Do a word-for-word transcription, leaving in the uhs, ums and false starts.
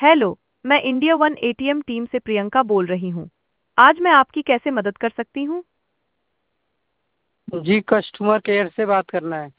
Hello, मैं India one ATM team से प्रियंका बोल रही हूँ। आज मैं आपकी कैसे मदद कर सकती हूँ? जी, कस्टमर केयर से बात करना है।